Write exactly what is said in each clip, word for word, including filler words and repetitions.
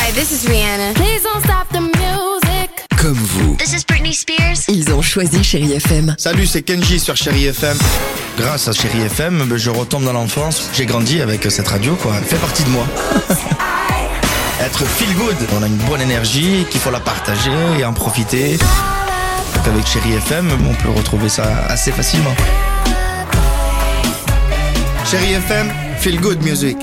Hi, this is Rihanna. Please don't stop the music. Comme vous. This is Britney Spears. Ils ont choisi Chérie F M. Salut, c'est Kenji sur Chérie F M. Grâce à Chérie F M, je retombe dans l'enfance. J'ai grandi avec cette radio, quoi. Elle fait partie de moi. Être feel good. On a une bonne énergie, qu'il faut la partager et en profiter. Donc avec Chérie F M, on peut retrouver ça assez facilement. Chérie F M, feel good music.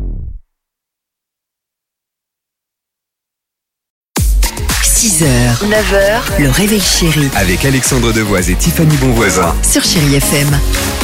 six heures, neuf heures, le réveil chéri Avec Alexandre Devoise et Tiffany Bonvoisin. sur Chérie F M.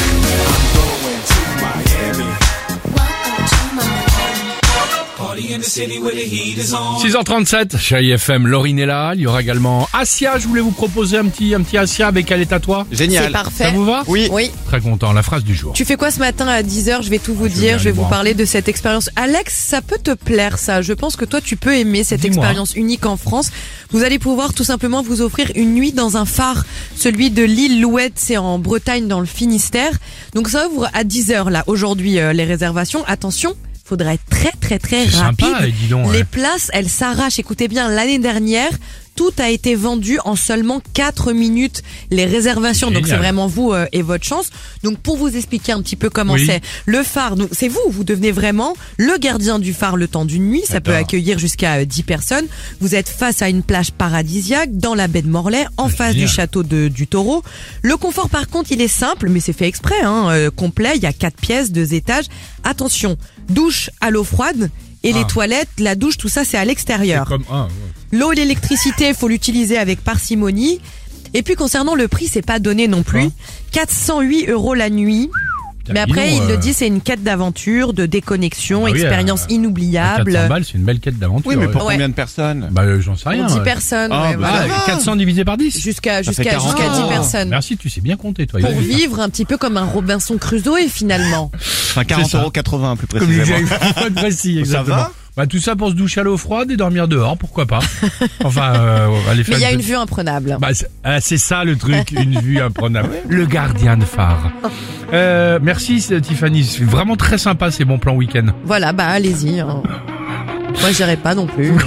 six heures trente-sept, Chérie F M, Laurine est là, il y aura également Asia, je voulais vous proposer un petit, un petit Asia avec Elle est à toi. Génial. C'est parfait. Ça vous va? Oui. Oui. Très content, la phrase du jour. Tu fais quoi ce matin à dix heures? Je vais tout vous Je vais dire, aller je vais vous voir. parler de cette expérience. Alex, ça peut te plaire ça. Je pense que toi tu peux aimer cette Dis-moi. expérience unique en France. Vous allez pouvoir tout simplement vous offrir une nuit dans un phare, celui de l'île Louette, c'est en Bretagne dans le Finistère. Donc ça ouvre à dix heures là aujourd'hui euh, les réservations. Attention, faudra être très très très C'est rapide. sympa, eh, dis donc, Les ouais. places, elles s'arrachent. Écoutez bien, l'année dernière, tout a été vendu en seulement quatre minutes. Les réservations, donc Génial. c'est vraiment vous euh, et votre chance. Donc pour vous expliquer un petit peu comment Oui. c'est, le phare, donc c'est vous, vous devenez vraiment le gardien du phare le temps d'une nuit. Ça peut J'adore. accueillir jusqu'à euh, dix personnes. Vous êtes face à une plage paradisiaque dans la baie de Morlaix, en Ah, face génial. du château de, du Taureau. Le confort par contre, il est simple, mais c'est fait exprès, hein, euh, complet. Il y a quatre pièces, deux étages. Attention, douche à l'eau froide. Et Ah. les toilettes, la douche, tout ça, c'est à C'est l'extérieur. comme, ah, ouais. L'eau et l'électricité, faut l'utiliser avec parcimonie. Et puis concernant le prix, c'est pas donné non plus. quatre cent huit euros la nuit. Mais dis après, donc, il euh, le dit, c'est une quête d'aventure, de déconnexion, Ah oui, expérience euh, inoubliable. quatre cents balles, c'est une belle quête d'aventure. Oui, mais ouais. pour Ouais. combien de personnes? Bah, euh, j'en sais Pour rien. dix ouais. personnes, Ah, ouais, bah, voilà. Ah, quatre cents divisé par dix? Jusqu'à Ça fait jusqu'à quarante. jusqu'à dix Ah, personnes. Merci, tu sais bien compter, toi. Pour Il a- vivre un petit peu comme un Robinson Crusoe finalement. Enfin, quarante euros quatre-vingts plus Comme les précisément. vieilles précis, Ça exactement. va? Bah, tout ça pour se doucher à l'eau froide et dormir dehors, pourquoi pas. Enfin, euh, aller faire Mais il y a une- une vue imprenable. Bah, c'est ah, c'est ça le truc, une vue imprenable. Le gardien de phare. Euh, merci c'est- Tiffany, c'est vraiment très sympa ces bons plans week-end. Voilà, bah allez-y. hein. Moi, j'irai pas non plus.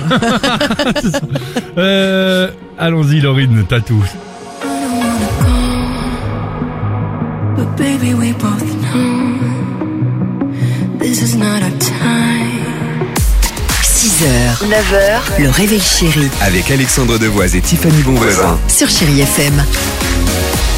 Euh, allons-y Laurine, t'as tout. But baby, we both know this is not our time. six heures, neuf heures, le réveil chéri Avec Alexandre Devoise et Tiffany Bonvoisin. sur Chérie F M.